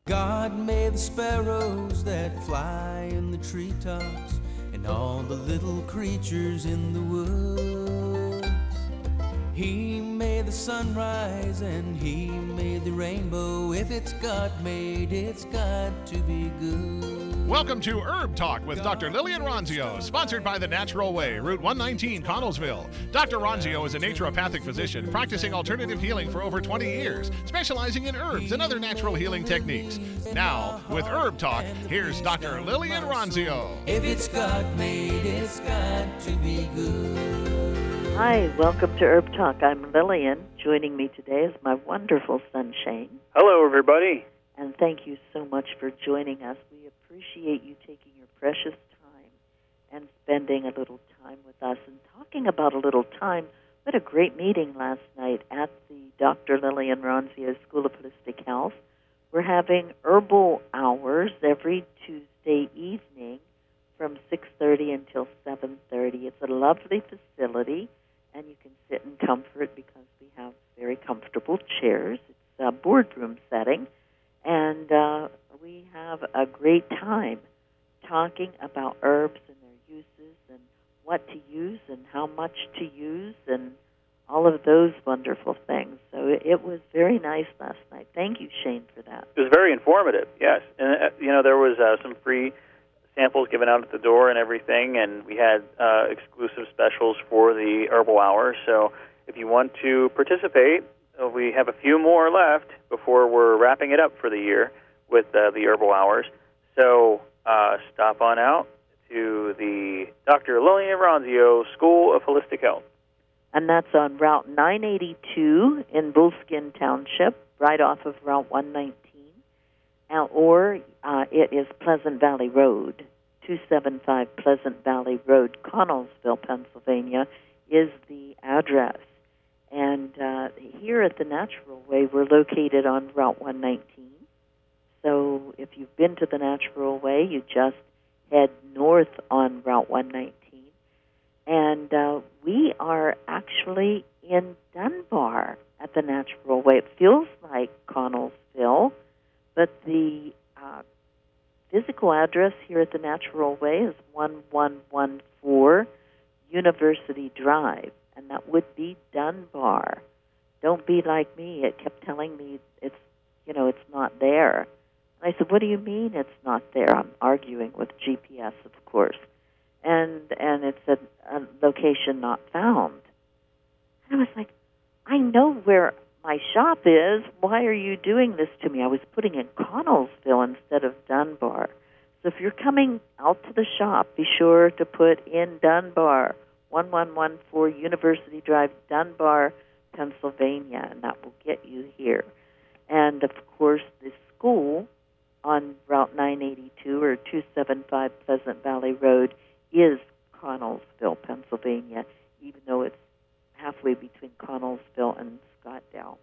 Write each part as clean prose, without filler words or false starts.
God made the sparrows that fly in the treetops and all the little creatures in the woods. He made the sunrise and he made the rainbow. If it's God made, it's got to be good. Welcome to Herb Talk with Dr. Lillian Ronzio, sponsored by The Natural Way, Route 119, Connellsville. Dr. Ronzio is a naturopathic physician practicing alternative healing for over 20 years, specializing in herbs and other natural healing techniques. Now, with Herb Talk, here's Dr. Lillian Ronzio. If it's God made, it's got to be good. Hi, welcome to Herb Talk. I'm Lillian. Joining me today is my wonderful son, Shane. Hello, everybody. And thank you so much for joining us. We appreciate you taking your precious time and spending a little time with us and talking about a little time. We had a great meeting last night at the Dr. Lillian Ronzio School of Holistic Health. We're having herbal hours every Tuesday evening from 6:30 until 7:30. It's a lovely facility, and you can sit in comfort because we have very comfortable chairs. It's a boardroom setting. And we have a great time talking about herbs and their uses and what to use and how much to use and all of those wonderful things. So it was very nice last night. Thank you, Shane, for that. It was very informative, yes. And, there was some free samples given out at the door and everything, and we had exclusive specials for the herbal hour. So if you want to participate, we have a few more left before we're wrapping it up for the year with the herbal hours. So stop on out to the Dr. Lillian Ronzio School of Holistic Health. And that's on Route 982 in Bullskin Township, right off of Route 119. Or it is Pleasant Valley Road, 275 Pleasant Valley Road, Connellsville, Pennsylvania, is the address. And here at the Natural Way, we're located on Route 119. So if you've been to the Natural Way, you just head north on Route 119. And we are actually in Dunbar at the Natural Way. It feels like Connellsville, but the physical address here at the Natural Way is 1114 University Drive. And that would be Dunbar. Don't be like me. It kept telling me it's not there. And I said, what do you mean it's not there? I'm arguing with GPS, of course. And it said, location not found. And I was like, I know where my shop is. Why are you doing this to me? I was putting in Connellsville instead of Dunbar. So if you're coming out to the shop, be sure to put in Dunbar, 1114 University Drive, Dunbar, Pennsylvania, and that will get you here. And, of course, the school on Route 982 or 275 Pleasant Valley Road is Connellsville, Pennsylvania, even though it's halfway between Connellsville and Scottdale.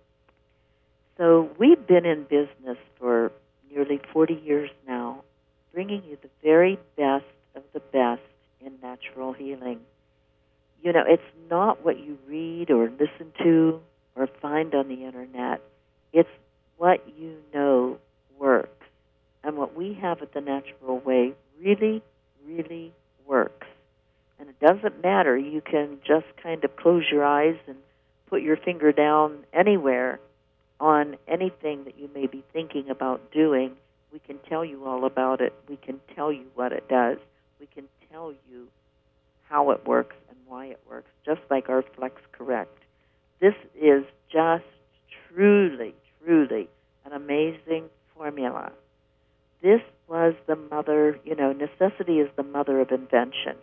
So we've been in business for nearly 40 years now, bringing you the very best of the best in natural healing. It's not what you read or listen to or find on the Internet. It's what you know works. And what we have at the Natural Way really, really works. And it doesn't matter. You can just kind of close your eyes and put your finger down anywhere on anything that you may be thinking about doing. We can tell you all about it. We can tell you what it does. We can tell you how it works and why it works, just like our Flex Correct. This is just truly, truly an amazing formula. This was the mother, necessity is the mother of invention.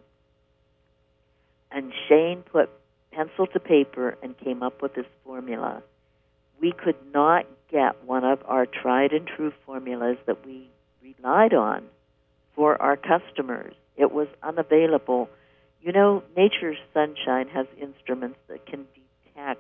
And Shane put pencil to paper and came up with this formula. We could not get one of our tried and true formulas that we relied on for our customers. It was unavailable. Nature's Sunshine has instruments that can detect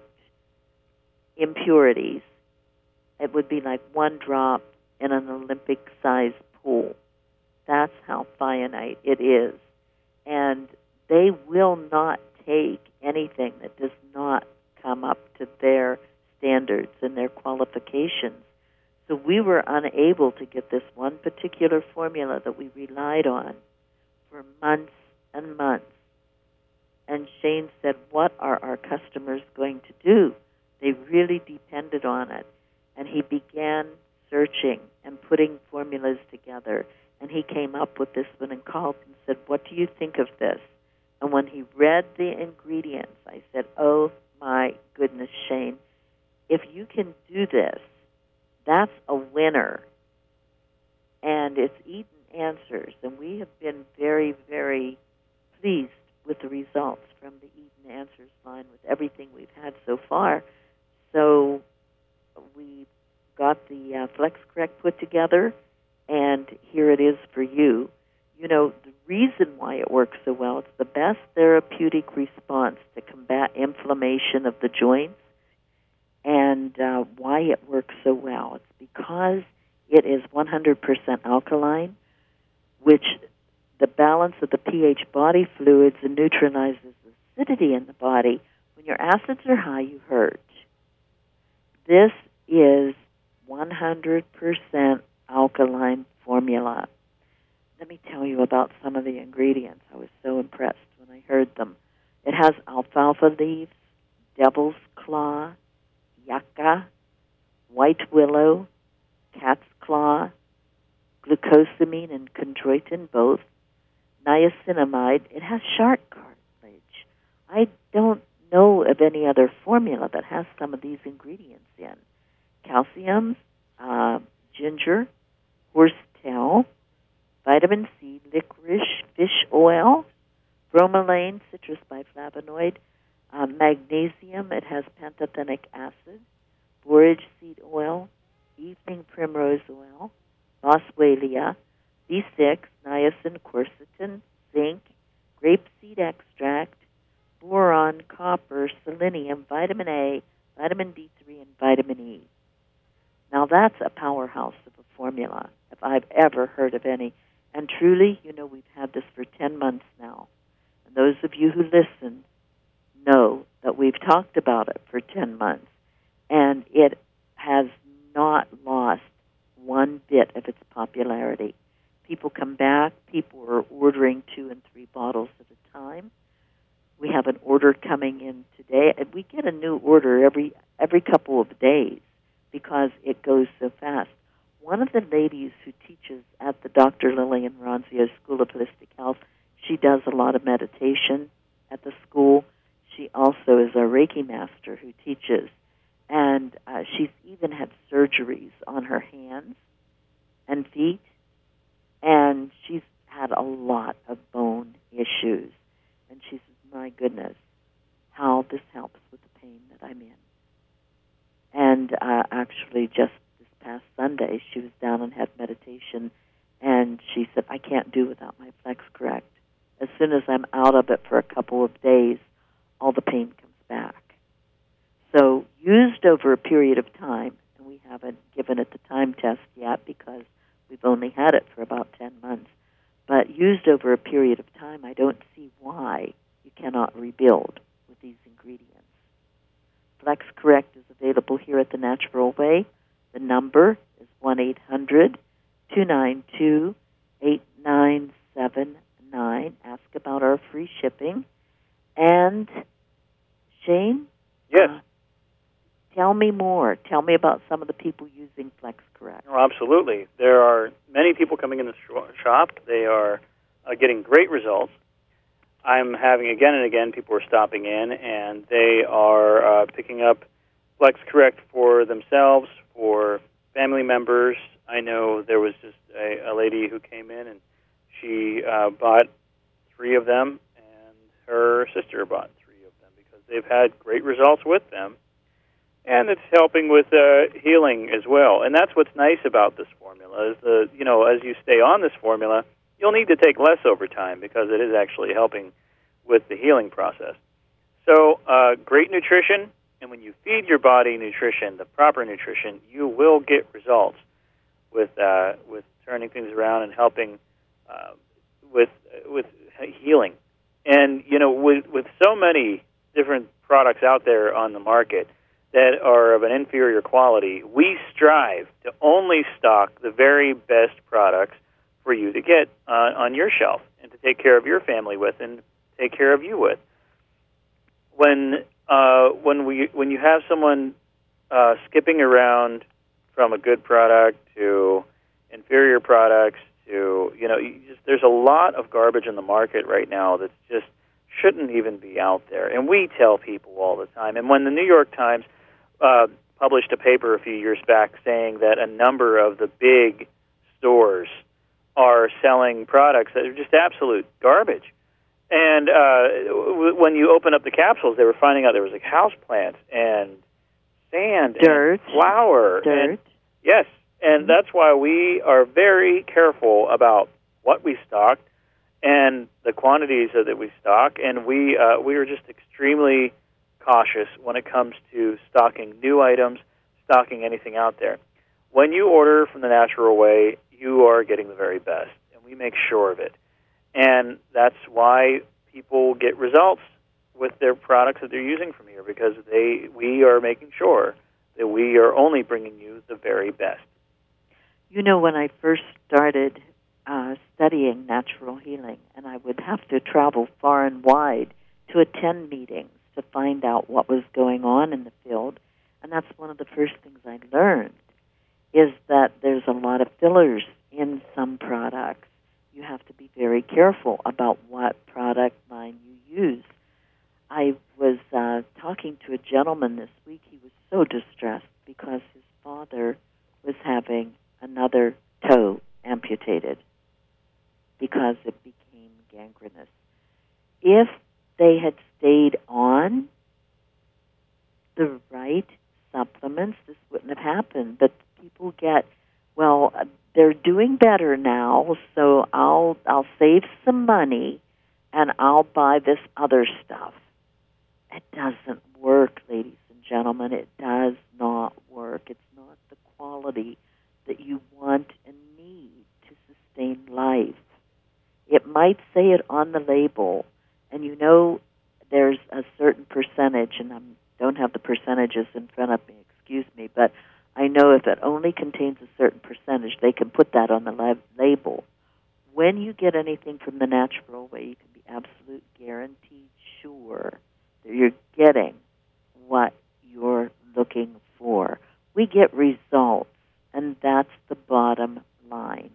impurities. It would be like one drop in an Olympic-sized pool. That's how finite it is. And they will not take anything that does not come up to their standards and their qualifications. So we were unable to get this one particular formula that we relied on for months and months. And Shane said, what are our customers going to do? They really depended on it. And he began searching and putting formulas together. And he came up with this one and called and said, what do you think of this? And when he read the ingredients, I said, oh my goodness, Shane, if you can do this, that's a winner. And it's Eden Answers. And we have been very, very pleased with the results from the Eden Answers line with everything we've had so far. So we got the Flex Correct put together, and here it is for you. You know, the reason why it works so well, it's the best therapeutic response to combat inflammation of the joints, and why it works so well. It's because it is 100% alkaline, which the balance of the pH body fluids and neutralizes acidity in the body. When your acids are high, you hurt. This is 100% alkaline formula. Let me tell you about some of the ingredients. I was so impressed when I heard them. It has alfalfa leaves, devil's claw, yucca, white willow, cat's claw, glucosamine and chondroitin both, niacinamide. It has shark cartilage. I don't know of any other formula that has some of these ingredients in. Calcium, ginger, horsetail, vitamin C, licorice, fish oil, bromelain, citrus biflavonoid, magnesium. It has pantothenic acid, borage seed oil, evening primrose oil, boswellia, B6, niacin, quercetin, zinc, grapeseed extract, boron, copper, selenium, vitamin A, vitamin D3, and vitamin E. Now that's a powerhouse of a formula, if I've ever heard of any. And truly, you know, we've had this for 10 months now. And those of you who listen know that we've talked about it for 10 months. And it has not lost one bit of its popularity. People come back. People are ordering 2 and 3 bottles at a time. We have an order coming in today. And we get a new order every couple of days because it goes so fast. One of the ladies who teaches at the Dr. Lillian Ronzio School of Holistic Health, she does a lot of meditation at the school. She also is a Reiki master who teaches. And she's even had surgeries on her hands and feet. And she's had a lot of bone issues. And she says, my goodness, how this helps with the pain that I'm in. And actually just this past Sunday, she was down and had meditation, and she said, I can't do without my Flex Correct. As soon as I'm out of it for a couple of days, all the pain comes back. So used over a period of time, and we haven't given it the time test yet because we've only had it for about 10 months, but used over a period of time, I don't see why you cannot rebuild with these ingredients. Flex Correct is available here at The Natural Way. The number is 1-800-292-8979. Ask about our free shipping. And, Shane? Yes. Tell me more. Tell me about some of the people using Flex Correct. Oh, absolutely. There are many people coming in the shop. They are getting great results. I'm having again and again people are stopping in, and they are picking up Flex Correct for themselves, for family members. I know there was just a lady who came in, and she bought 3 of them, and her sister bought 3 of them because they've had great results with them. And it's helping with healing as well. And that's what's nice about this formula is as you stay on this formula, you'll need to take less over time because it is actually helping with the healing process. So great nutrition, and when you feed your body nutrition, the proper nutrition, you will get results with turning things around and helping with healing. And with so many different products out there on the market, that are of an inferior quality, we strive to only stock the very best products for you to get on your shelf and to take care of your family with and take care of you with. When you have someone skipping around from a good product to inferior products to, there's a lot of garbage in the market right now that just shouldn't even be out there. And we tell people all the time. And when the New York Times published a paper a few years back saying that a number of the big stores are selling products that are just absolute garbage. And when you open up the capsules, they were finding out there was like house plants and sand, dirt, and flour. Dirt. And, yes, and that's why we are very careful about what we stock and the quantities that we stock. And we are just extremely cautious when it comes to stocking new items, stocking anything out there. When you order from the Natural Way, you are getting the very best, and we make sure of it. And that's why people get results with their products that they're using from here, because we are making sure that we are only bringing you the very best. When I first started studying natural healing, and I would have to travel far and wide to attend meetings to find out what was going on in the field, and that's one of the first things I learned, is that there's a lot of fillers in some products. You have to be very careful about what product line you use. I was talking to a gentleman this week. He was so distressed because his father was having another toe amputated because it became gangrenous. If they had stayed on the right supplements, this wouldn't have happened. But people get, they're doing better now, so I'll save some money and I'll buy this other stuff. It doesn't work, ladies and gentlemen. It does not work. It's not the quality that you want and need to sustain life. It might say it on the label, and there's a certain percentage, and I don't have the percentages in front of me, excuse me, but I know if it only contains a certain percentage, they can put that on the label. When you get anything from the Natural Way, you can be absolute guaranteed sure that you're getting what you're looking for. We get results, and that's the bottom line.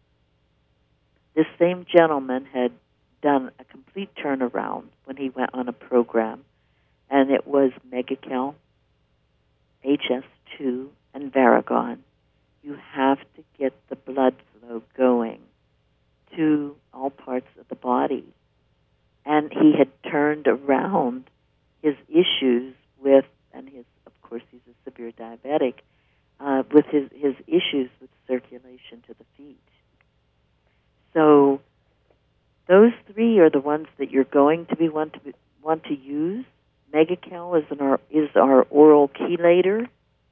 This same gentleman had done a complete turnaround when he went on a program, and it was Mega-Cal, HS2, and Varagon. You have to get the blood flow going to all parts of the body. And he had turned around his issues with, and of course he's a severe diabetic, with his issues with circulation to the feet. So those three are the ones that you're going to want to use. Mega-Cal is our oral chelator.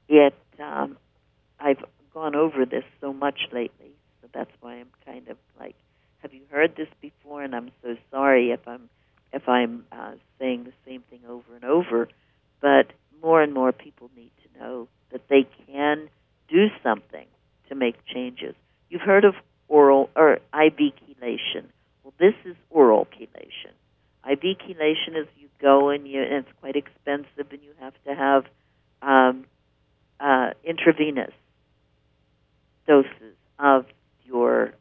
I've gone over this so much lately, so that's why I'm kind of like, have you heard this before? And I'm so sorry if I'm saying the same thing over and over. But more and more people need to know that they can do something to make changes. You've heard of oral or IV chelation. Well, this is oral chelation. IV chelation is you go and it's quite expensive, and you have to have intravenous doses of your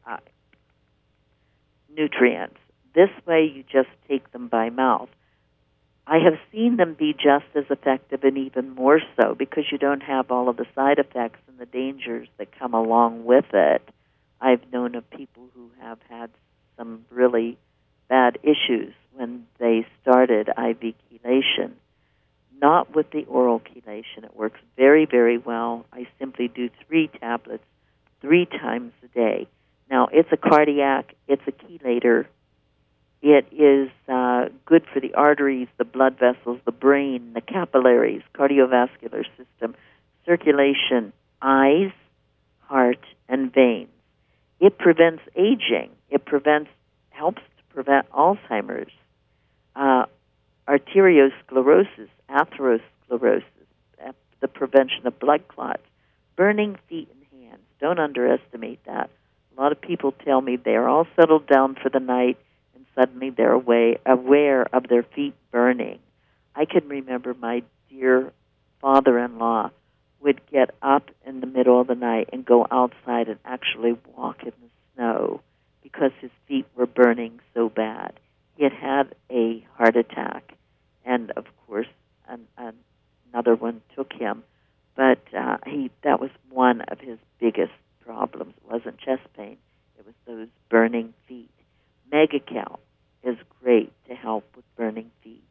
nutrients. This way, you just take them by mouth. I have seen them be just as effective and even more so because you don't have all of the side effects and the dangers that come along with it. I've known of people who have had some really bad issues when they started IV chelation. Not with the oral chelation. It works very, very well. I simply do 3 tablets 3 times a day. Now, it's a cardiac, it's a chelator. It is good for the arteries, the blood vessels, the brain, the capillaries, cardiovascular system, circulation, eyes, heart, and veins. It prevents aging. It helps to prevent Alzheimer's, arteriosclerosis, atherosclerosis, the prevention of blood clots. Burning feet and hands. Don't underestimate that. A lot of people tell me they're all settled down for the night and suddenly they're aware of their feet burning. I can remember my dear father-in-law would get up in the middle of the night and go outside and actually walk in the snow because his feet were burning so bad. He had had a heart attack, and of course another one took him. But that was one of his biggest problems. It wasn't chest pain. It was those burning feet. Mega-Cal is great to help with burning feet.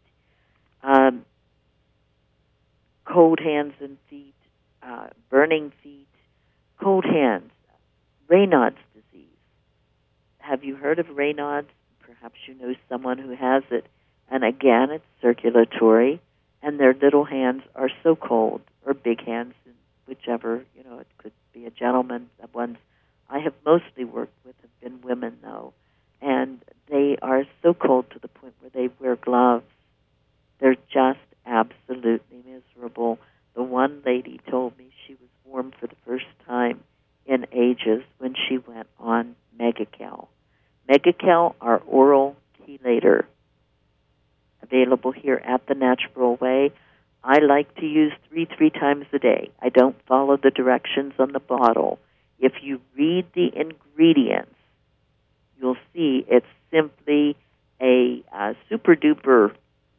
Cold hands and feet, burning feet, cold hands, Raynaud's disease. Have you heard of Raynaud's? Perhaps you know someone who has it. And again, it's circulatory, and their little hands are so cold, or big hands, whichever, it could be a gentleman. The ones I have mostly worked with have been women, though, and they are so cold to the point where they wear gloves. They're just absolutely miserable. The one lady told me she was warm for the first time in ages when she went on Mega-Cal. Mega-Cal, our oral chelator, available here at the Natural Way. I like to use three times a day. I don't follow the directions on the bottle. If you read the ingredients, you'll see it's simply a super-duper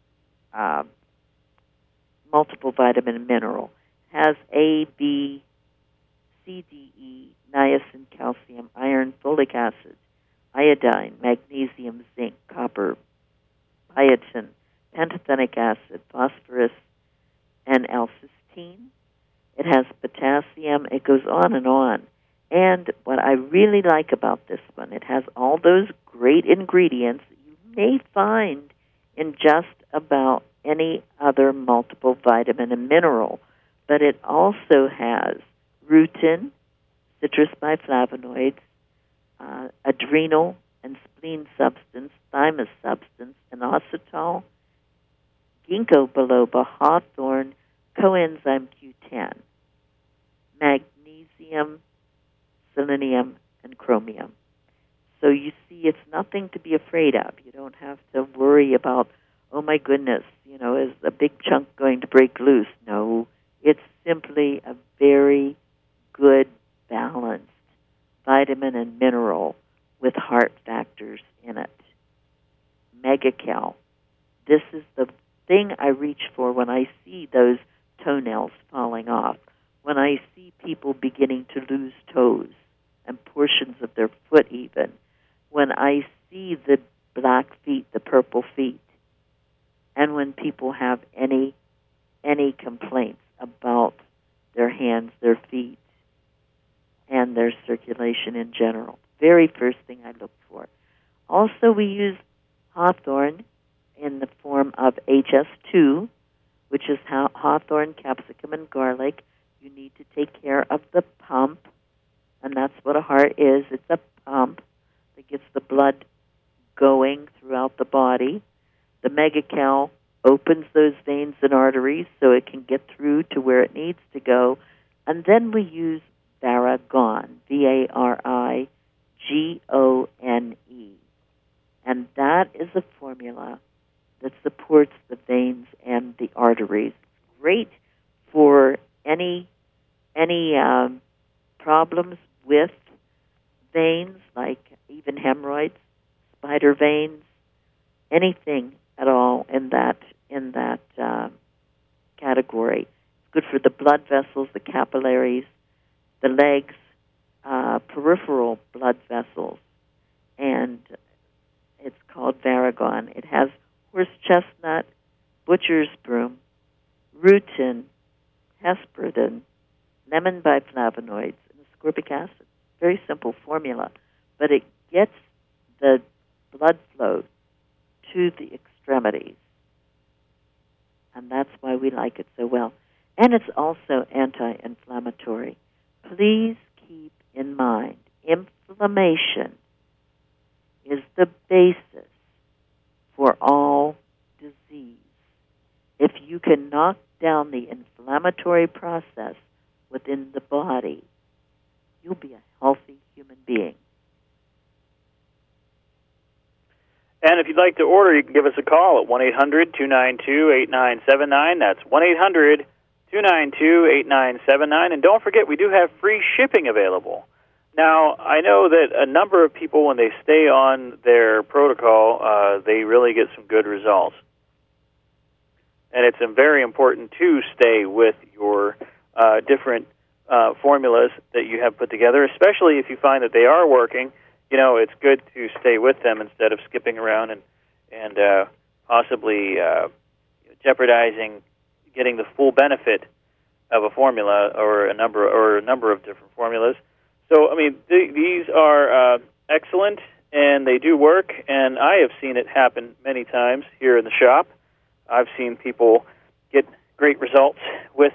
multiple vitamin and mineral. It has A, B, C, D, E, niacin, calcium, iron, folic acid, iodine, magnesium, zinc, copper, biotin, pantothenic acid, phosphorus, and L-cysteine. It has potassium. It goes on and on. And what I really like about this one, it has all those great ingredients that you may find in just about any other multiple vitamin and mineral. But it also has rutin, citrus biflavonoids, adrenal and spleen substance, thymus substance, inositol, ginkgo biloba, hawthorn, coenzyme Q10, magnesium, selenium, and chromium. So you see, it's nothing to be afraid of. You don't have to worry about, oh my goodness, is a big chunk going to break loose? No, it's simply a very good, balanced vitamin and mineral with heart factors in it. Mega-Cal. This is the thing I reach for when I see those toenails falling off, when I see people beginning to lose toes and portions of their foot even, when I see the black feet, the purple feet, and when people have any complaints about their hands, their feet, and their circulation in general. Very first thing I look for. Also, we use hawthorn in the form of HS2, which is hawthorn, capsicum, and garlic. You need to take care of the pump, and that's what a heart is. It's a pump that gets the blood going throughout the body. The Mega-Cal opens those veins and arteries so it can get through to where it needs to go. And then we use Varigone, Varigone. And that is a formula that supports the veins and the arteries. Great for any problems with veins, like even hemorrhoids, spider veins, anything at all in that category. It's good for the blood vessels, the capillaries, the legs, peripheral blood vessels, and it's called Varigone. It has horse chestnut, butcher's broom, rutin, hesperidin, lemon biflavonoids, and ascorbic acid. Very simple formula, but it gets the blood flow to the extremities, and that's why we like it so well. And it's also anti-inflammatory. Please keep in mind, inflammation is the basis for all disease. If you can knock down the inflammation, inflammatory process within the body, you'll be a healthy human being. And if you'd like to order, you can give us a call at 1-800-292-8979. That's 1-800-292-8979. And don't forget, we do have free shipping available. Now, I know that a number of people, when they stay on their protocol, they really get some good results. And it's very important to stay with your different formulas that you have put together, especially if you find that they are working. You know, it's good to stay with them instead of skipping around and possibly jeopardizing getting the full benefit of a formula or a number of different formulas. So, I mean, these are excellent, and they do work, and I have seen it happen many times here in the shop. I've seen people get great results with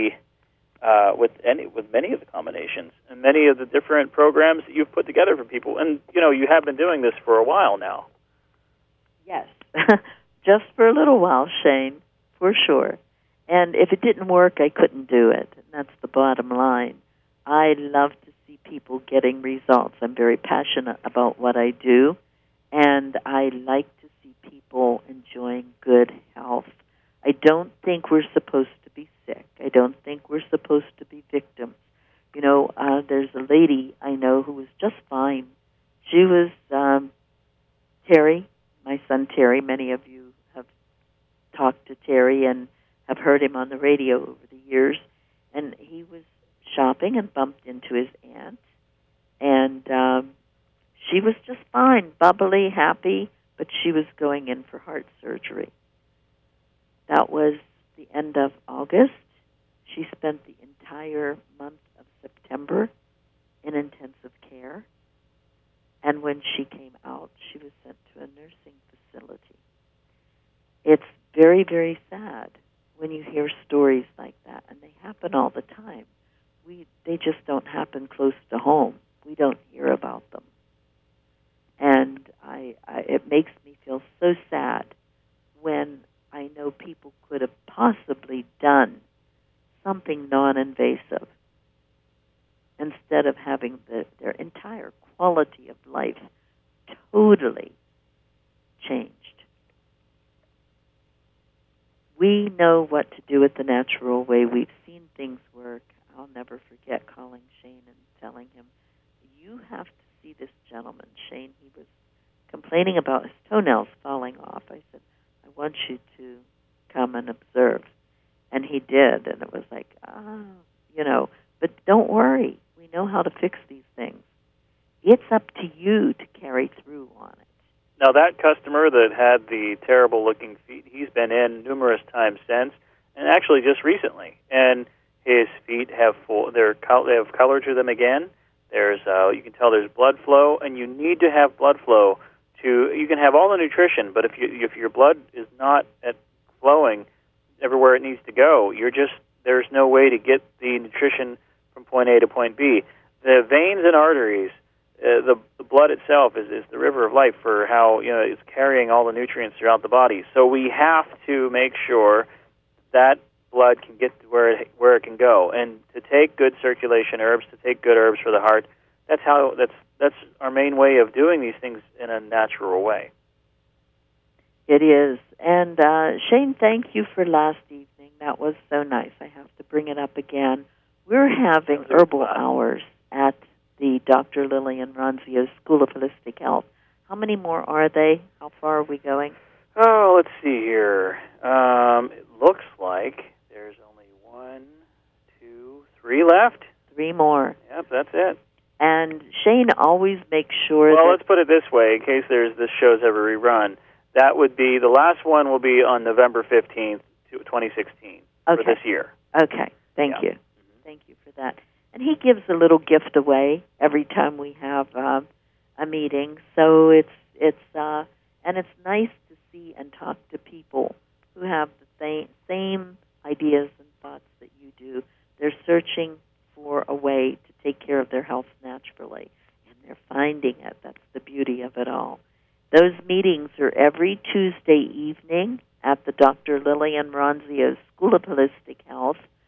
many of the combinations and many of the different programs that you've put together for people. And, you know, you have been doing this for a while now. Yes, just for a little while, Shane, for sure. And if it didn't work, I couldn't do it. And that's the bottom line. I love to see people getting results. I'm very passionate about what I do, and I like to see people enjoying good health. I don't think we're supposed to be sick. I don't think we're supposed to be victims. You know, there's a lady I know who was just fine. She was Terry, my son Terry. Many of you have talked to Terry and have heard him on the radio over the years. And he was shopping and bumped into his aunt. And she was just fine, bubbly, happy, but she was going in for heart surgery. That was the end of August. She spent the entire month of September in intensive care. And when she came out, she was sent to a nursing facility. It's very, very sad when you hear stories like that, and they happen all the time. They just don't happen close to home. We don't hear about them. And it makes me feel so sad when I know people could have possibly done something non-invasive instead of having their entire quality of life totally changed. We know what to do with the natural way. We've seen things work. I'll never forget calling Shane and telling him, you have to see this gentleman, Shane. He was complaining about his toenails falling off. I said, I want you to come and observe. And he did, and it was like, but don't worry. We know how to fix these things. It's up to you to carry through on it. Now, that customer that had the terrible-looking feet, he's been in numerous times since, and actually just recently. And his feet have they have color to them again. There's you can tell there's blood flow, and you need to have blood flow you can have all the nutrition, but if your blood is not flowing everywhere it needs to go, there's no way to get the nutrition from point A to point B. The veins and arteries, the blood itself is the river of life for how it's carrying all the nutrients throughout the body. So we have to make sure that blood can get to where it can go, and to take good circulation herbs, to take good herbs for the heart. That's our main way of doing these things in a natural way. It is. And Shane, thank you for last evening. That was so nice. I have to bring it up again. We're having herbal hours at the Dr. Lillian Ronzio School of Holistic Health. How many more are they? How far are we going? Oh, let's see here. It looks like there's only 1, 2, 3 left. 3 more. Yep, that's it. And Shane always makes sure Well, let's put it this way, in case this show's ever rerun. That would be, the last one will be on November 15th, 2016, for this year. Okay, thank you. Mm-hmm. Thank you for that. And he gives a little gift away every time we have a meeting. So it's nice to see and talk to people who have the same ideas and thoughts that you do. They're searching for a way to take care of their health naturally, and they're finding it. That's the beauty of it all. Those meetings are every Tuesday evening at the Dr. Lillian Ronzio School of Holistic Health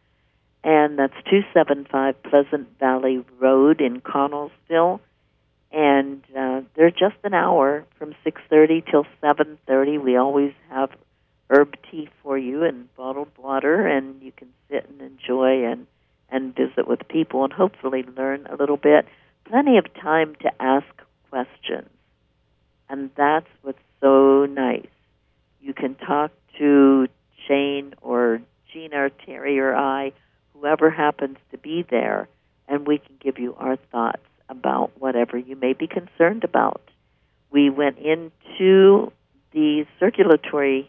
and that's 275 Pleasant Valley Road in Connellsville. And they're just an hour from 6:30 till 7:30. We always have herb tea for you and bottled water, and you can sit and enjoy and visit with people and hopefully learn a little bit. Plenty of time to ask questions, and that's what's so nice. You can talk to Shane or Gina or Terry or I, whoever happens to be there, and we can give you our thoughts about whatever you may be concerned about. We went into the circulatory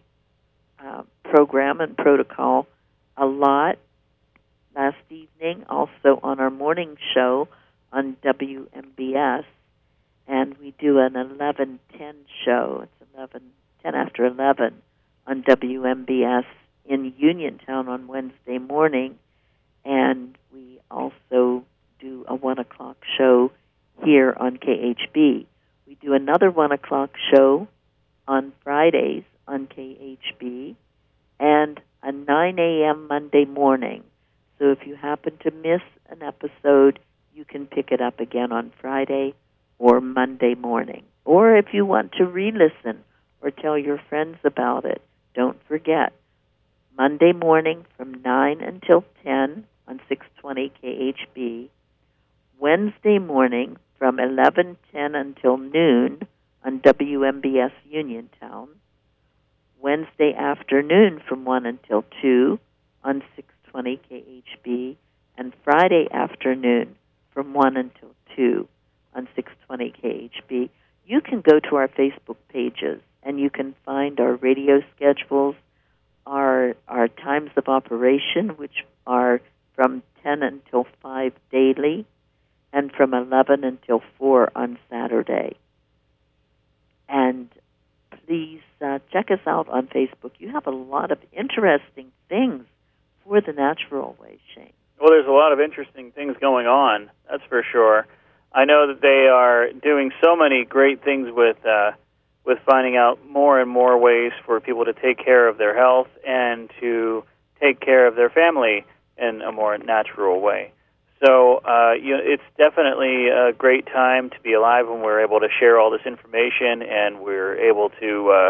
program and protocol a lot last evening, also on our morning show on WMBS, and we do an 11:10 show. It's 10 after 11 on WMBS in Uniontown on Wednesday morning, and we also do a 1 o'clock show here on KHB. We do another 1 o'clock show on Fridays on KHB, and a 9 a.m. Monday morning. So if you happen to miss an episode, you can pick it up again on Friday or Monday morning. Or if you want to re-listen or tell your friends about it, don't forget, Monday morning from 9 until 10 on 620 KHB, Wednesday morning from 11:10 until noon on WMBS Uniontown, Wednesday afternoon from 1 until 2 on 620 KHB, and Friday afternoon from 1 until 2 on 620 KHB. You can go to our Facebook pages, and you can find our radio schedules, our times of operation, which are from 10 until 5 daily, and from 11 until 4 on Saturday. And please check us out on Facebook. You have a lot of interesting things for the Natural Way, Shane. Well, there's a lot of interesting things going on, that's for sure. I know that they are doing so many great things with finding out more and more ways for people to take care of their health and to take care of their family in a more natural way. So it's definitely a great time to be alive when we're able to share all this information and we're able to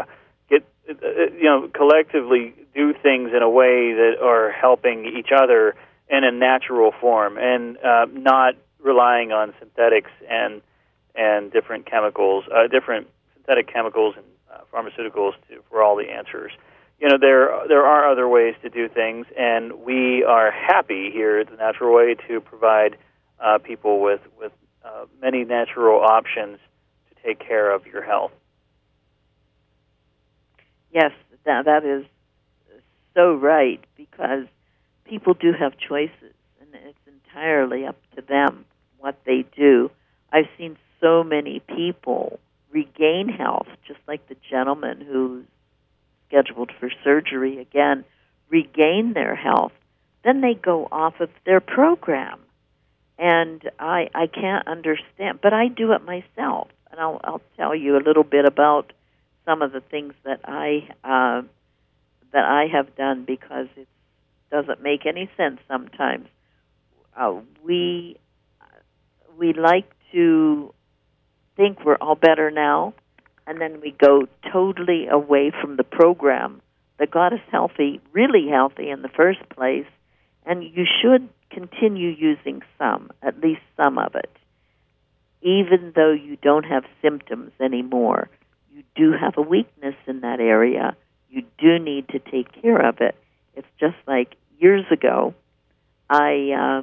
collectively do things in a way that are helping each other in a natural form and not relying on synthetics and different chemicals, different synthetic chemicals and pharmaceuticals for all the answers. There are other ways to do things, and we are happy here at the Natural Way to provide people with many natural options to take care of your health. Yes, that is so right, because people do have choices, and it's entirely up to them what they do. I've seen so many people regain health, just like the gentleman who's scheduled for surgery again, regain their health. Then they go off of their program. And I can't understand, but I do it myself. And I'll tell you a little bit about some of the things that I have done, because it doesn't make any sense sometimes. We like to think we're all better now, and then we go totally away from the program that got us healthy, really healthy in the first place, and you should continue using at least some of it. Even though you don't have symptoms anymore, you do have a weakness in that area. You do need to take care of it. It's just like years ago, I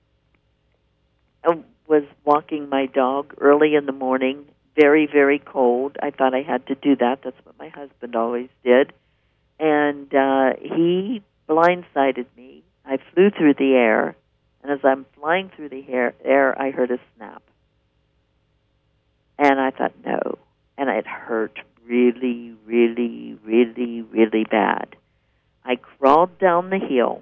was walking my dog early in the morning, very, very cold. I thought I had to do that. That's what my husband always did. And he blindsided me. I flew through the air, and as I'm flying through the air, I heard a snap. And I thought, no. And it hurt really, really, really, really bad. I crawled down the hill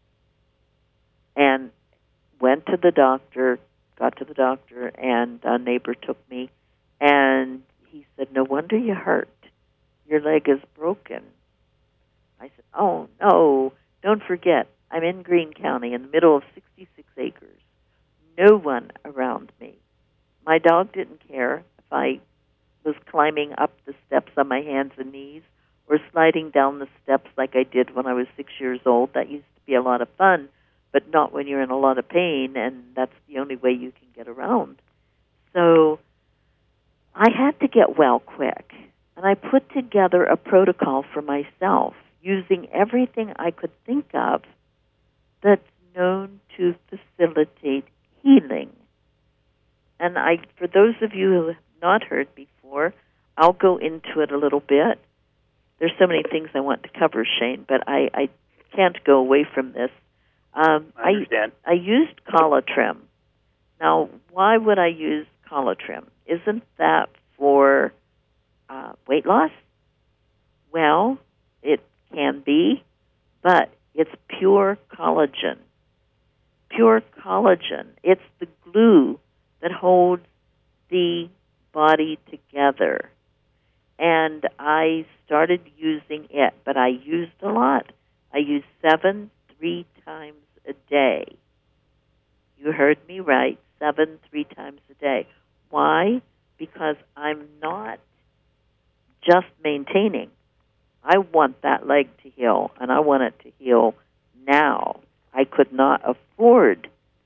and went to the doctor, got to the doctor, and a neighbor took me, and he said, no wonder you hurt. Your leg is broken. I said, oh, no, don't forget, I'm in Greene County in the middle of 66 acres. No one around me. My dog didn't care if I was climbing up the steps on my hands and knees or sliding down the steps like I did when I was 6 years old. That used to be a lot of fun, but not when you're in a lot of pain, and that's the only way you can get around. So I had to get well quick, and I put together a protocol for myself using everything I could think of that's known to facilitate healing. And for those of you who have not heard before, I'll go into it a little bit. There's so many things I want to cover, Shane, but I can't go away from this. I understand. I used Colotrim. Now, why would I use Colotrim? Isn't that for weight loss? Well, it can be, but it's pure collagen. Pure collagen. It's the glue that holds the body together. And I started using it, but I used a lot. I used 7 3 times a day. You heard me right, 7 3 times a day. Why? Because I'm not just maintaining. I want that leg to heal, and I want it to heal now. I could not afford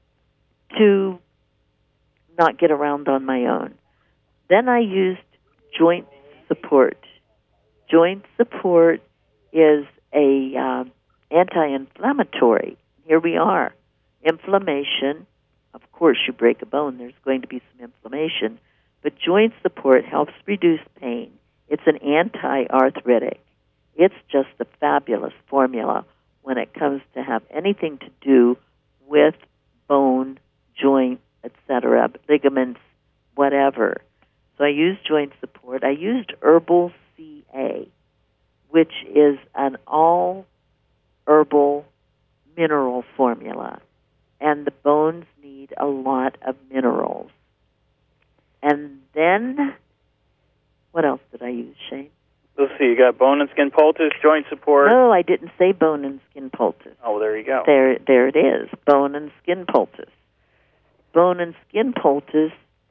to not get around on my own. Then I used joint support. Joint support is a anti-inflammatory. Here we are. Inflammation. Of course, you break a bone, there's going to be some inflammation. But joint support helps reduce pain. It's an anti-arthritic. It's just a fabulous formula when it comes to have anything to do with bone, joint, etc., ligaments, whatever. So I used joint support. I used Herbal CA, which is an all-herbal mineral formula. And the bones need a lot of minerals. And then, what else did I use, Shane? Let's see, you got bone and skin poultice, joint support. No, I didn't say bone and skin poultice. Oh, there you go. There it is, bone and skin poultice. Bone and skin poultice,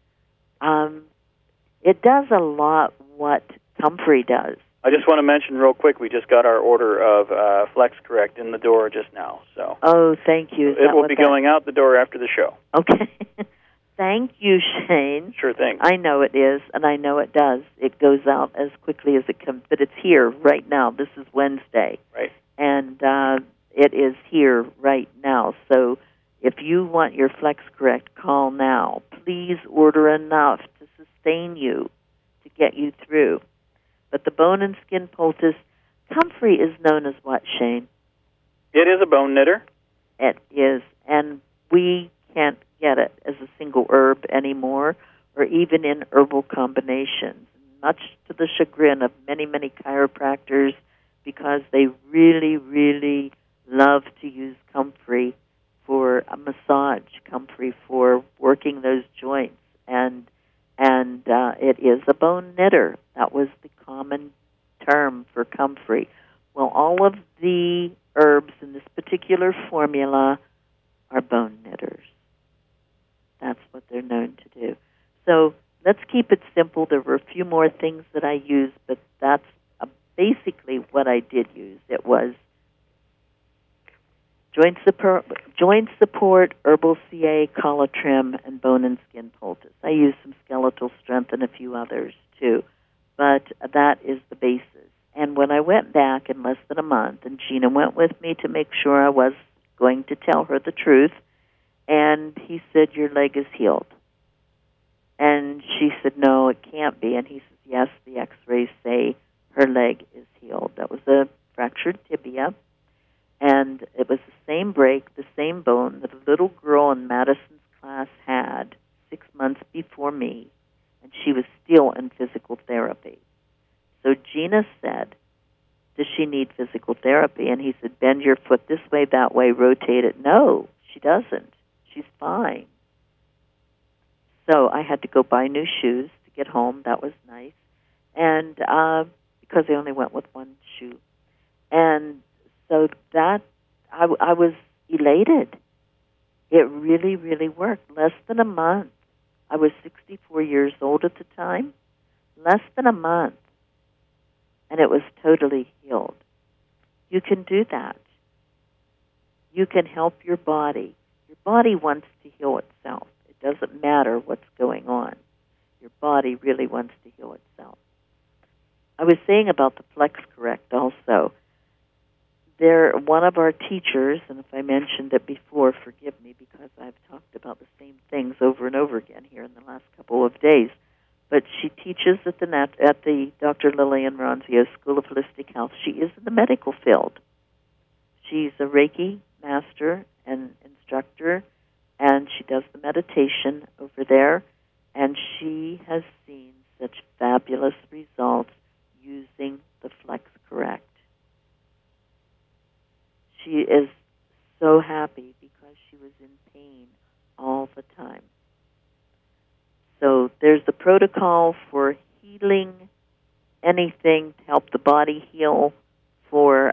it does a lot what Comfrey does. I just want to mention real quick, we just got our order of Flex Correct in the door just now. So. Oh, thank you. It will be going out the door after the show. Okay. Thank you, Shane. Sure thing. I know it is, and I know it does. It goes out as quickly as it comes, but it's here right now. This is Wednesday. Right. And it is here right now. So if you want your Flex Correct, call now. Please order enough to sustain you, to get you through. But the bone and skin poultice, Comfrey is known as what, Shane? It is a bone knitter. It is, and we can't get it as a single herb anymore, or even in herbal combinations, much to the chagrin of many, many chiropractors, because they really, really love to use Comfrey for a massage, Comfrey for working those joints, and it is a bone knitter. That was the common term for Comfrey. Well, all of the herbs in this particular formula are bone knitters. That's what they're known to do. So let's keep it simple. There were a few more things that I used, but that's basically what I did use. It was joint support, Herbal CA, Colotrim, and bone and skin poultice. I used some skeletal strength and a few others too, but that is the basis. And when I went back in less than a month, and Gina went with me to make sure I was going to tell her the truth, and he said, your leg is healed. And she said, no, it can't be. And he says, yes, the x-rays say her leg is healed. That was a fractured tibia. And it was the same break, the same bone that a little girl in Madison's class had 6 months before me, and she was still in physical therapy. So Gina said, does she need physical therapy? And he said, bend your foot this way, that way, rotate it. No, she doesn't. She's fine. So I had to go buy new shoes to get home. That was nice. And because I only went with one shoe. And so that I was elated. It really, really worked. Less than a month. I was 64 years old at the time. Less than a month. And it was totally healed. You can do that. You can help your body. Your body wants to heal itself. It doesn't matter what's going on. Your body really wants to heal itself. I was saying about the Flex Correct also. One of our teachers, and if I mentioned it before, forgive me because I've talked about the same things over and over again here in the last couple of days, but she teaches at the Dr. Lillian Ronzio School of Holistic Health. She is in the medical field. She's a Reiki master and instructor, and she does the meditation over there, and she has seen such fabulous results using the Flex Correct. She is so happy because she was in pain all the time. So there's the protocol for healing anything to help the body heal, for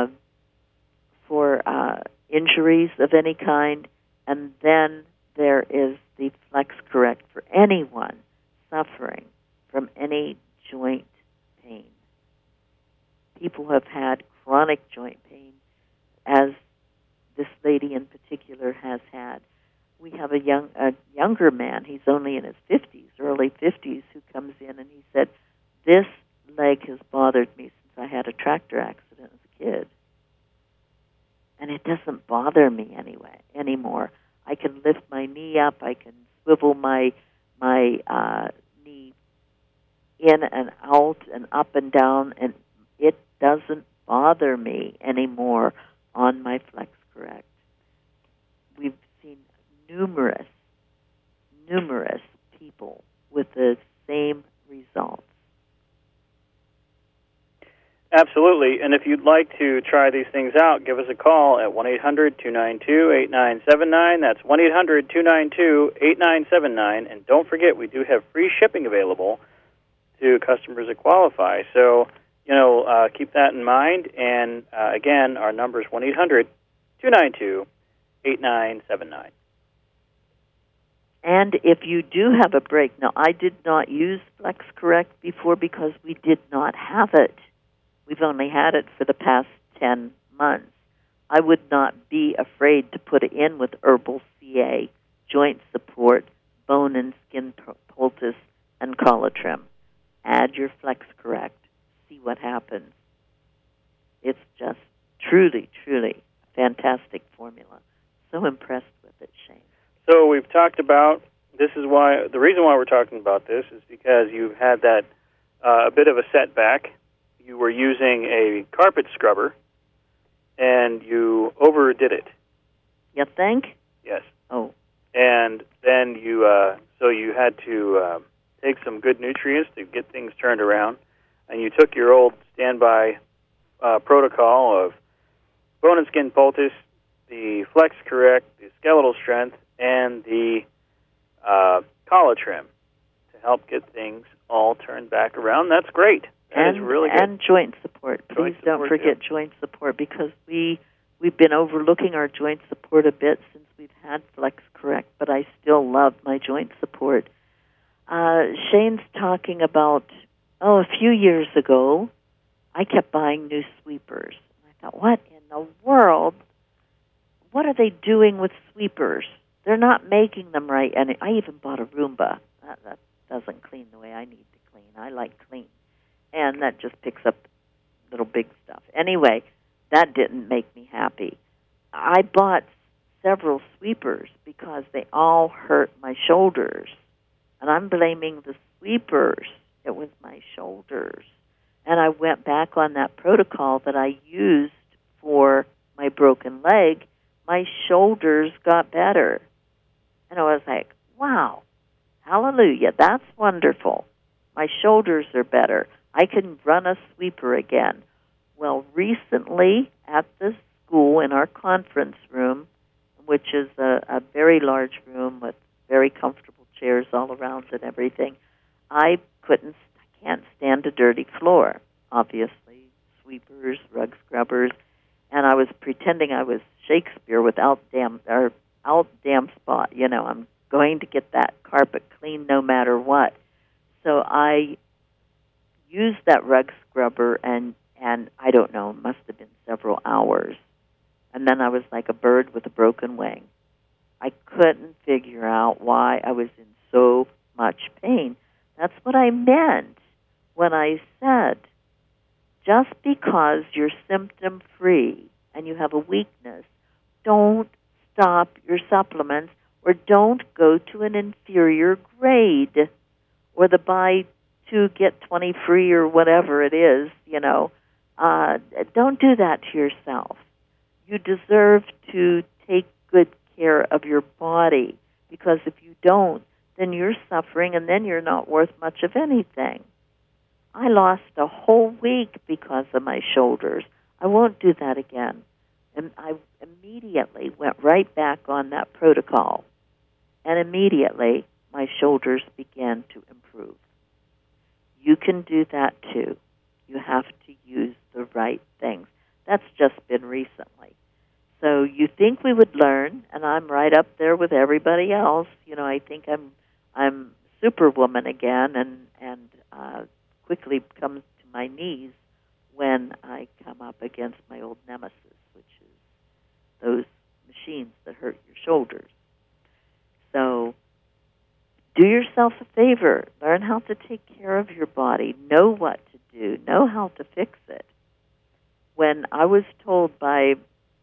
injuries of any kind, and then there is the Flex Correct for anyone suffering from any joint pain. People have had chronic joint pain, as this lady in particular has had. We have a younger man, he's only in his 50s, early 50s, who comes in and he said, this leg has bothered me since I had a tractor accident as a kid. And it doesn't bother me anymore. I can lift my knee up, I can swivel my knee in and out and up and down, and it doesn't bother me anymore on my Flex Correct. We've seen numerous people with the same results. Absolutely. And if you'd like to try these things out, give us a call at 1-800-292-8979. That's 1-800-292-8979. And don't forget, we do have free shipping available to customers that qualify. So, keep that in mind. And, again, our number is 1-800-292-8979. And if you do have a break, now I did not use Flex Correct before because we did not have it. We've only had it for the past 10 months. I would not be afraid to put it in with Herbal CA, joint support, bone and skin poultice, and Colatrim. Add your Flex Correct. See what happens. It's just truly, truly a fantastic formula. So impressed with it, Shane. So we've talked about, the reason why we're talking about this is because you've had that a bit of a setback. You were using a carpet scrubber, and you overdid it. You think? Yes. Oh. And then you had to take some good nutrients to get things turned around, and you took your old standby protocol of bone and skin poultice, the Flex Correct, the skeletal strength, and the Colatrim to help get things all turned back around. That's great. That is really good. And joint support. Please don't forget joint support, because we've been overlooking our joint support a bit since we've had Flex Correct, but I still love my joint support. Shane's talking about, a few years ago, I kept buying new sweepers. I thought, what in the world? What are they doing with sweepers? They're not making them right. And I even bought a Roomba. That doesn't clean the way I need to clean. I like clean. And that just picks up little big stuff. Anyway, that didn't make me happy. I bought several sweepers because they all hurt my shoulders. And I'm blaming the sweepers. It was my shoulders. And I went back on that protocol that I used for my broken leg. My shoulders got better. And I was like, wow, hallelujah, that's wonderful. My shoulders are better. I can run a sweeper again. Well, recently at the school in our conference room, which is a very large room with very comfortable chairs all around and everything, I can't stand a dirty floor. Obviously, sweepers, rug scrubbers, and I was pretending I was Shakespeare with out damn spot. You know, I'm going to get that carpet clean no matter what. So I used that rug scrubber, and I don't know, it must have been several hours. And then I was like a bird with a broken wing. I couldn't figure out why I was in so much pain. That's what I meant when I said, just because you're symptom-free and you have a weakness, don't stop your supplements or don't go to an inferior grade or the buy 2, get 20 free or whatever it is, you know. Don't do that to yourself. You deserve to take good care of your body, because if you don't, then you're suffering and then you're not worth much of anything. I lost a whole week because of my shoulders. I won't do that again. And I immediately went right back on that protocol. And immediately my shoulders began to improve. You can do that too. You have to use the right things. That's just been recently. So you think we would learn, and I'm right up there with everybody else. You know, I think I'm superwoman again, and quickly comes to my knees when I come up against my old nemesis, which is those machines that hurt your shoulders. So do yourself a favor. Learn how to take care of your body. Know what to do. Know how to fix it. When I was told by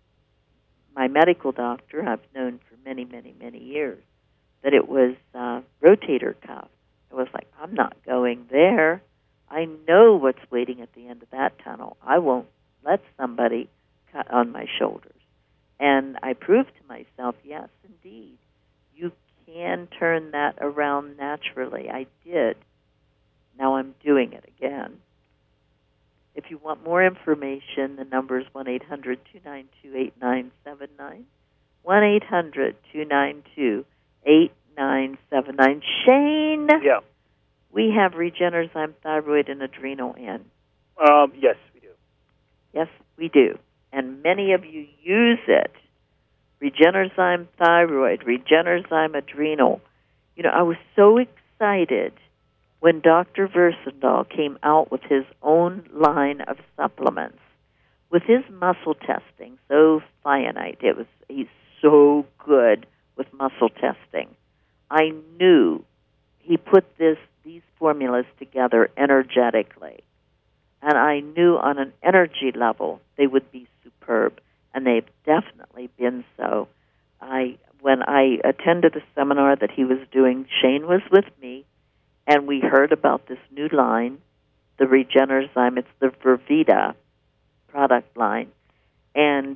my medical doctor, I've known for many, many, many years, that it was rotator cuff, I was like, I'm not going there. I know what's waiting at the end of that tunnel. I won't let somebody cut on my shoulders. And I proved to myself, yes, indeed, you can turn that around naturally. I did. Now I'm doing it again. If you want more information, the number is 1-800-292-8979, 1-800-292-8979. Shane? Yeah. We have Regenerzyme Thyroid and Adrenal in. Yes, we do. Yes, we do. And many of you use it. Regenerzyme Thyroid, Regenerzyme Adrenal. You know, I was so excited when Dr. Versandal came out with his own line of supplements. With his muscle testing, so finite, he's so good with muscle testing. I knew he put these formulas together energetically. And I knew on an energy level they would be superb, and they've definitely been so. When I attended the seminar that he was doing, Shane was with me, and we heard about this new line, the Regenerzyme. It's the Vervita product line. And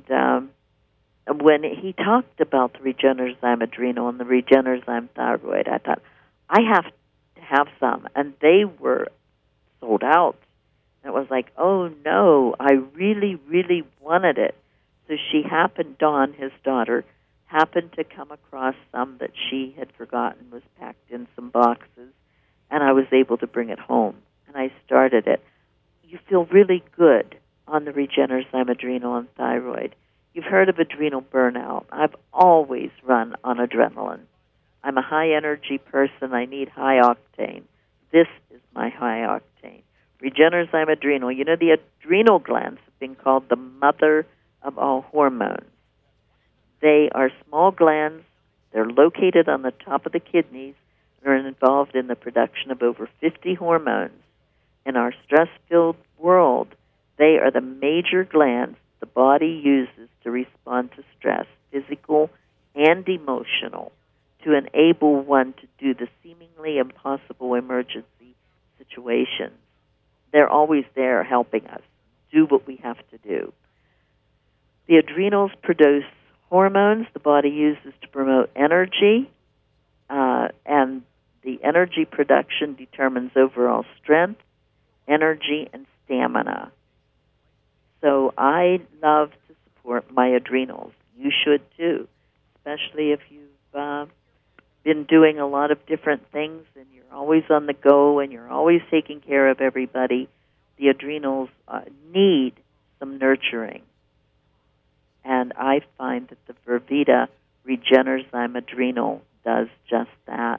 when he talked about the Regenerzyme Adrenal and the Regenerzyme Thyroid, I thought, I have to have some. And they were sold out. And it was like, oh, no, I really, really wanted it. So Dawn, his daughter, happened to come across some that she had forgotten, was packed in some boxes, and I was able to bring it home. And I started it. You feel really good on the Regenerzyme Adrenal and Thyroid. You've heard of adrenal burnout. I've always run on adrenaline. I'm a high-energy person. I need high octane. This is my high octane. Regenerzyme Adrenal. You know, the adrenal glands have been called the mother of all hormones. They are small glands. They're located on the top of the kidneys and are involved in the production of over 50 hormones. In our stress-filled world, they are the major glands the body uses to respond to stress, physical and emotional, to enable one to do the seemingly impossible emergency situations. They're always there helping us do what we have to do. The adrenals produce hormones the body uses to promote energy, and the energy production determines overall strength, energy, and stamina. So I love to support my adrenals. You should too, especially if you've been doing a lot of different things and you're always on the go and you're always taking care of everybody. The adrenals need some nurturing. And I find that the Vervita Regenerzyme Adrenal does just that.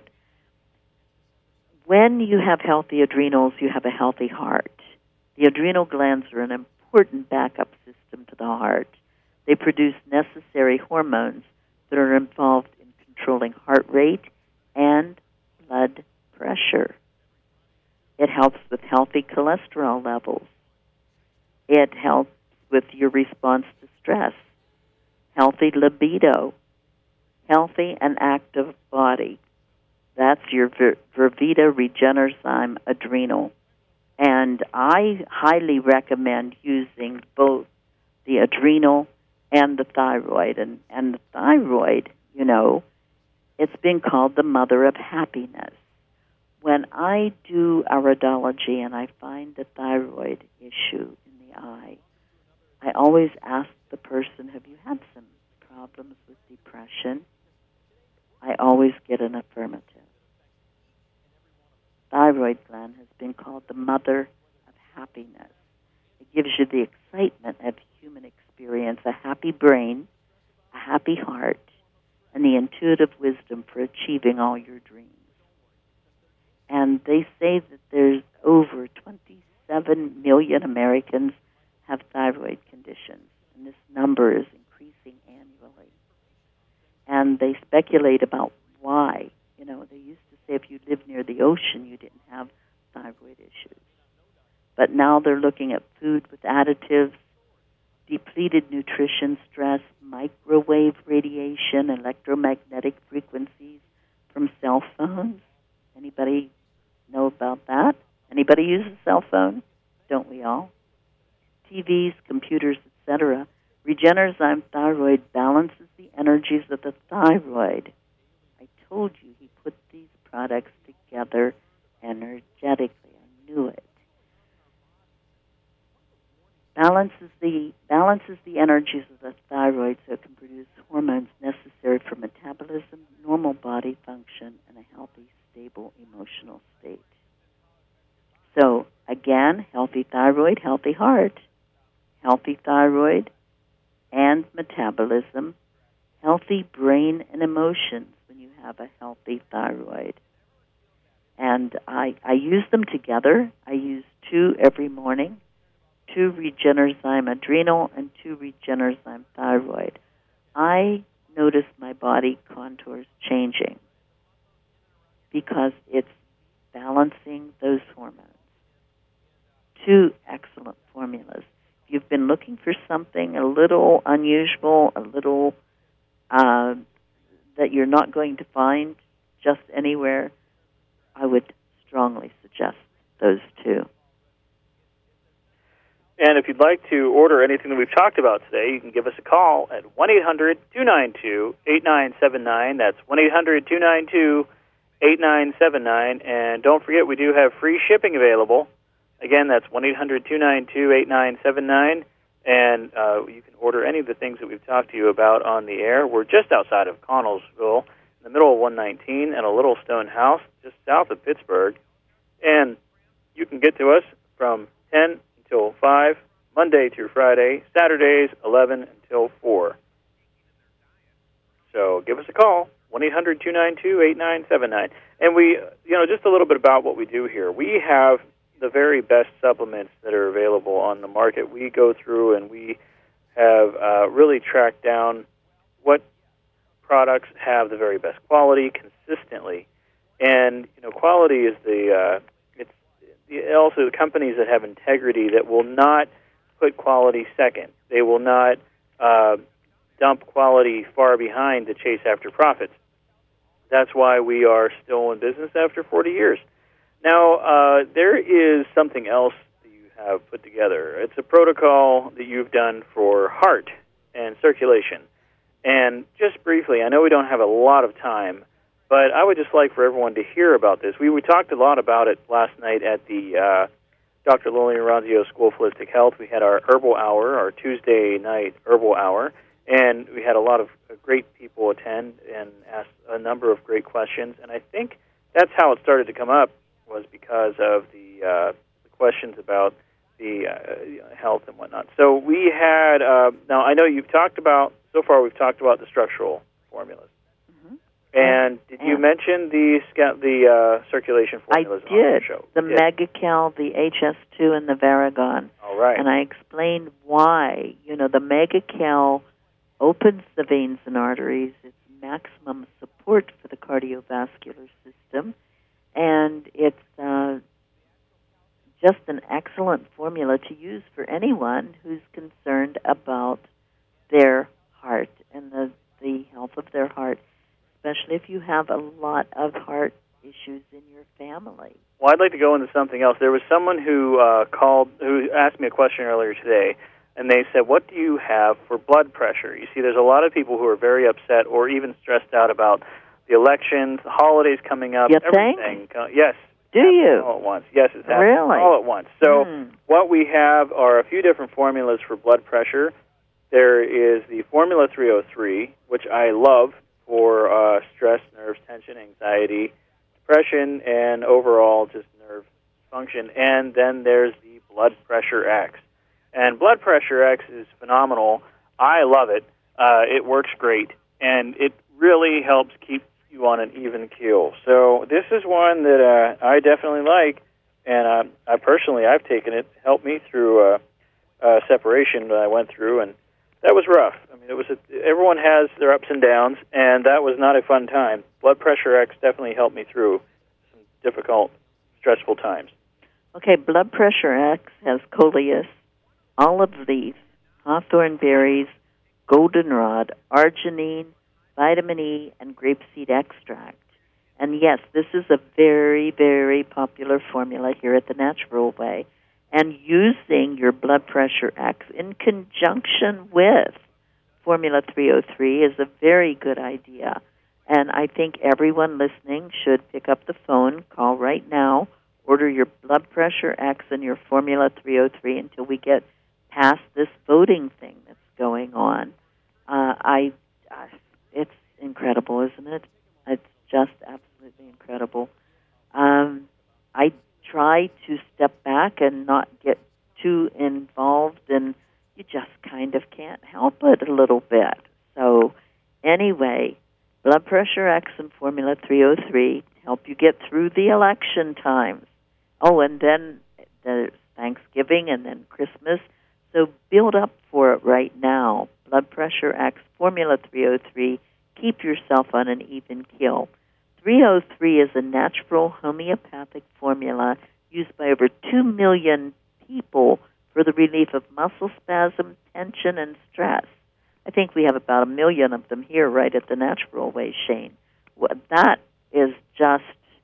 When you have healthy adrenals, you have a healthy heart. The adrenal glands are an important backup system to the heart. They produce necessary hormones that are involved in controlling heart rate and blood pressure. It helps with healthy cholesterol levels. It helps with your response to stress, healthy libido, healthy and active body. That's your Vervita Regenerzyme Adrenal. And I highly recommend using both the adrenal and the thyroid. And the thyroid, it's been called the mother of happiness. When I do iridology and I find the thyroid issue in the eye, I always ask the person, have you had some problems with depression? I always get an affirmative. Thyroid gland has been called the mother of happiness. It gives you the excitement of human experience, a happy brain, a happy heart, and the intuitive wisdom for achieving all your dreams. And they say that there's over 27 million Americans have thyroid conditions, and this number is increasing annually. And they speculate about why. They used to say if you lived near the ocean, you didn't have thyroid issues. But now they're looking at food with additives, depleted nutrition, stress, microwave radiation, electromagnetic frequencies from cell phones. Anybody know about that? Anybody use a cell phone? Don't we all? TVs, computers, etc. Regenerzyme Thyroid balances the energies of the thyroid. I told you he put these products together energetically. I knew it. Balances the energies of the thyroid so it can produce hormones necessary for metabolism, normal body function, and a healthy, stable emotional state. So, again, healthy thyroid, healthy heart. Healthy thyroid and metabolism. Healthy brain and emotions when you have a healthy thyroid. And I use them together. I use 2 every morning. 2 Regenerzyme Adrenal and 2 Regenerzyme Thyroid. I notice my body contours changing because it's balancing those hormones. 2 excellent formulas. If you've been looking for something a little unusual, a little that you're not going to find just anywhere, I would strongly suggest those 2. And if you'd like to order anything that we've talked about today, you can give us a call at 1-800-292-8979. That's 1-800-292-8979. And don't forget, we do have free shipping available. Again, that's 1-800-292-8979. And you can order any of the things that we've talked to you about on the air. We're just outside of Connellsville, in the middle of 119, at a little stone house just south of Pittsburgh. And you can get to us from 10 until 5, Monday through Friday, Saturdays 11 until 4. So give us a call, 1-800-292-8979. And we, just a little bit about what we do here. We have the very best supplements that are available on the market. We go through and we have really tracked down what products have the very best quality consistently. And, quality is also the companies that have integrity that will not put quality second. They will not dump quality far behind to chase after profits. That's why we are still in business after 40 years. Now, there is something else that you have put together. It's a protocol that you've done for heart and circulation. And just briefly, I know we don't have a lot of time, but I would just like for everyone to hear about this. We talked a lot about it last night at the Dr. Lillian Ronzio School of Holistic Health. We had our Herbal Hour, our Tuesday night Herbal Hour, and we had a lot of great people attend and ask a number of great questions. And I think that's how it started to come up, was because of the questions about health and whatnot. So we had, now I know you've talked about, so far we've talked about the structural formulas. And did you mention the circulation formulas I did. on the show? The Megacal, the HS2, and the Varagon. All right. And I explained why. The Megacal opens the veins and arteries. It's maximum support for the cardiovascular system. And it's just an excellent formula to use for anyone who's concerned about their heart and the health of their heart, especially if you have a lot of heart issues in your family. Well, I'd like to go into something else. There was someone who who asked me a question earlier today, and they said, what do you have for blood pressure? You see, there's a lot of people who are very upset or even stressed out about the elections, the holidays coming up, you everything. Think? Yes. Do you? All at once. Yes, it's happening really? all at once. So what we have are a few different formulas for blood pressure. There is the Formula 303, which I love for stress, nerves, tension, anxiety, depression, and overall just nerve function. And then there's the Blood Pressure X. And Blood Pressure X is phenomenal. I love it. It works great. And it really helps keep you on an even keel. So this is one that I definitely like. And I've taken it. It helped me through a separation that I went through. And that was rough. I mean, everyone has their ups and downs, and that was not a fun time. Blood Pressure X definitely helped me through some difficult, stressful times. Okay, Blood Pressure X has coleus, olive leaf, hawthorn berries, goldenrod, arginine, vitamin E, and grapeseed extract. And yes, this is a very, very popular formula here at the Natural Way. And using your Blood Pressure X in conjunction with Formula 303 is a very good idea. And I think everyone listening should pick up the phone, call right now, order your Blood Pressure X and your Formula 303 until we get past this voting thing that's going on. It's incredible, isn't it? It's just absolutely incredible. I try to step back and not get too involved, and you just kind of can't help it a little bit. So anyway, Blood Pressure X and Formula 303 help you get through the election times. Oh, and then there's Thanksgiving and then Christmas. So build up for it right now. Blood Pressure X, Formula 303, keep yourself on an even keel. 303 is a natural homeopathic formula used by over 2 million people for the relief of muscle spasm, tension, and stress. I think we have about 1 million of them here right at the Natural Way, Shane. That is just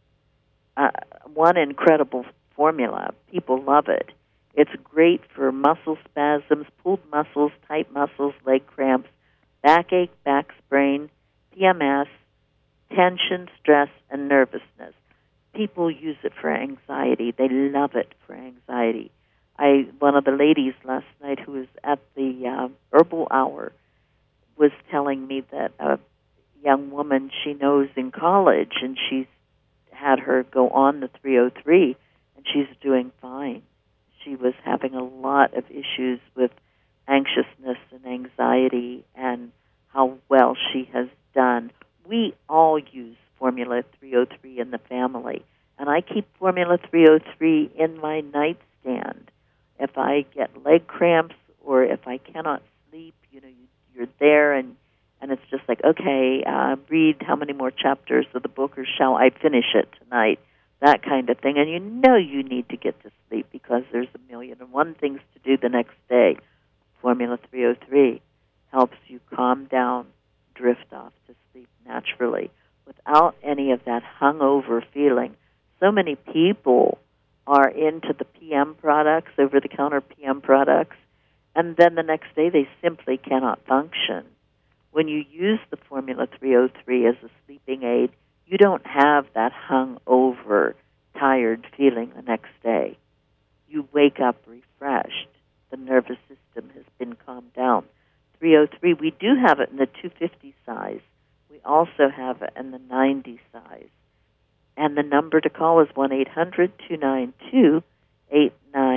one incredible formula. People love it. It's great for muscle spasms, pulled muscles, tight muscles, leg cramps, backache, back sprain, PMS, tension, stress, and nervousness. People use it for anxiety. They love it for anxiety. One of the ladies last night who was at the Herbal Hour was telling me that a young woman she knows in college, and she's had her go on the 303, and she's doing fine. She was having a lot of issues with anxiousness and anxiety, and how well she has done. We all use Formula 303 in the family, and I keep Formula 303 in my nightstand. If I get leg cramps or if I cannot sleep, you're there, and it's just like, okay, read how many more chapters of the book, or shall I finish it tonight? That kind of thing. And you need to get to sleep because there's 1,000,001 things to do the next day. Formula 303 helps you calm down, drift off to sleep naturally without any of that hungover feeling. So many people are into the PM products, over-the-counter PM products, and then the next day they simply cannot function. When you use the Formula 303 as a sleeping aid, you don't have that hungover, tired feeling the next day. You wake up refreshed. The nervous system has been calmed down. 303, we do have it in the 250 size. We also have it in the 90 size. And the number to call is 1-800-292-8979.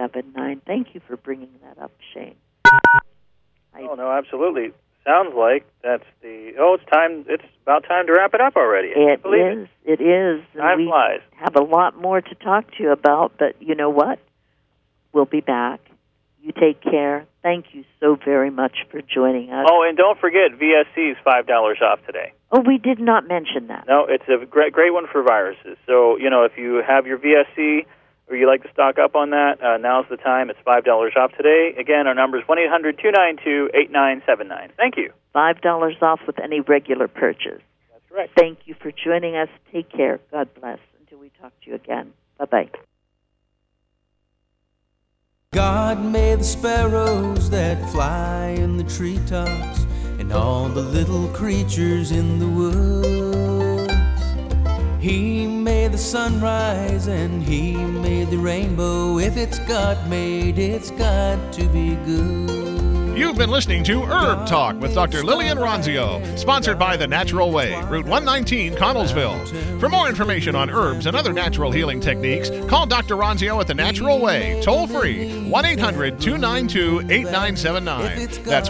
8979. Thank you for bringing that up, Shane. Oh, no, absolutely. Sounds like that's it's time. It's about time to wrap it up already. It is. Time flies. Have a lot more to talk to you about, but you know what? We'll be back. You take care. Thank you so very much for joining us. Oh, and don't forget, VSC is $5 off today. Oh, we did not mention that. No, it's a great one for viruses. So, if you have your VSC or you like to stock up on that, now's the time. It's $5 off today. Again, our number is 1-800-292-8979. Thank you. $5 off with any regular purchase. That's right. Thank you for joining us. Take care. God bless. Until we talk to you again. Bye-bye. God made the sparrows that fly in the treetops and all the little creatures in the woods. He made the sunrise and he made the rainbow. If it's God made, it's got to be good. You've been listening to Herb Talk with Dr. Lillian Ronzio, sponsored by The Natural Way, Route 119, Connellsville. For more information on herbs and other natural healing techniques, call Dr. Ronzio at The Natural Way, toll free, 1-800-292-8979. That's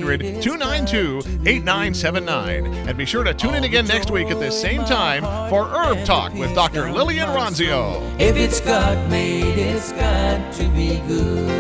1-800-292-8979. And be sure to tune in again next week at this same time for Herb Talk with Dr. Lillian Ronzio. If it's God made, it's got to be good.